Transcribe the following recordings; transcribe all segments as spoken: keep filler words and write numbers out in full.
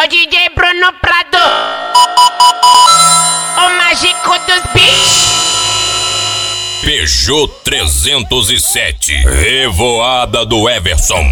É o D J Bruno Prado, o mágico dos beats. Peugeot trezentos e sete, Revoada do Everson.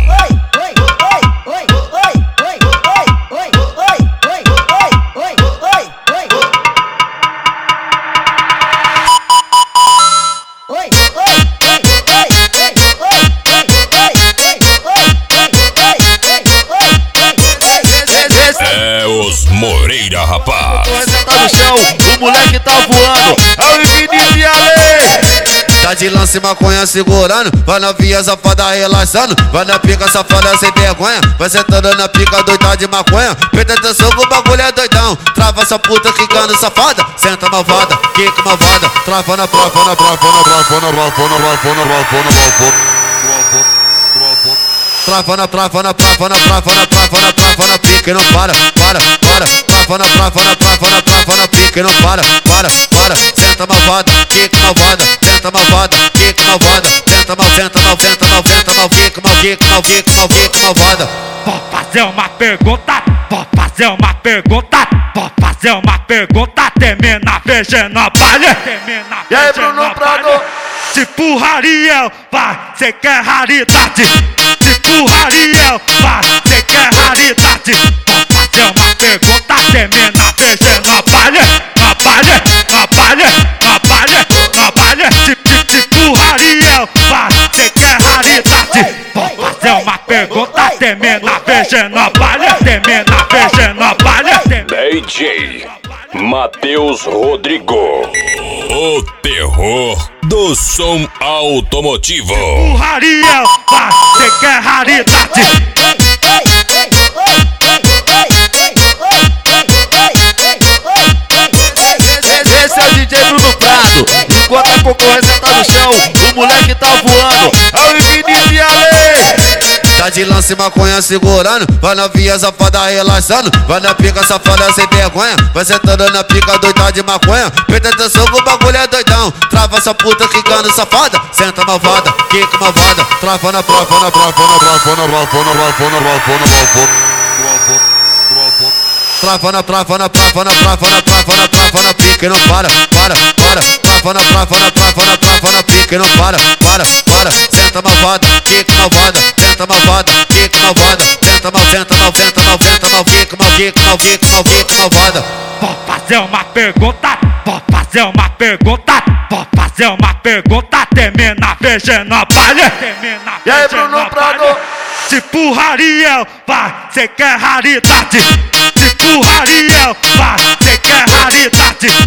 É os Moreira, rapaz. Tá no chão, o moleque tá voando. É o Infinito e a lei. Tá de lance maconha segurando, vai na via safada relaxando, vai na pica safada sem vergonha, vai sentando na pica doida de maconha. Presta atenção que o bagulho é doidão. Trava essa puta quicando safada, senta malvada, quica malvada. Trava na trava na trava na trava na trava na trava na trava na Trava na trava na trava na trava na trava na trava na pica e não para, para, para. Trava na trava na trava na trava na pica e não para, para, para. Senta malvada, quica malvada, senta malvada, quica malvada, senta mal, senta mal, senta mal, senta mal, quica mal, quica mal, quica mal, quica malvada. Vou fazer uma pergunta, vou fazer uma pergunta, vou fazer uma pergunta, termina beijando a palha, termina E aí, Bruno Prado? Tipo Rariel, vai, cê quer raridade. Tipo Rariel, vai, cê quer raridade. Vou fazer uma pergunta, termina beijando a palha, a palha, a palha, a palha, a palha. Tipo, tipo Rariel, vai, cê quer raridade. Vou fazer uma pergunta, termina beijando a palha, termina beijando a palha. D J Matheus Rodrigo, o terror do som automotivo. O Rariel, vai, cê quer raridade. Esse é o D J Bruno Prado. Enquanto a concorrência tá no chão, o moleque tá voando. É o Infinito e a lei. Tá de lance maconha segurando, vai na via safada relaxando, vai na pica safada sem vergonha, vai sentando na pica doida de maconha. Presta atenção que o bagulho é doidão. Trava essa puta quicando safada, senta malvada, quica malvada. Trava na trava na trava na trava na trava na trava na trava Trava na trava na trava na trava na trava na trava na pica e não para, para, para. Trava na trava na trava na trava na pica e não para, para, para. Senta malvada, quica malvada, senta malvada, quica malvada, senta mal, senta mal, senta mal, senta mal, quica mal, quica mal, quica mal, quica malvada. Vou fazer uma pergunta, vou fazer uma pergunta, vou fazer uma pergunta, termina beijando a palha, termina E aí, beijando Bruno a Prado? palha. Tipo Rariel, vai, cê quer raridade. Tipo Rariel, vai, cê quer raridade.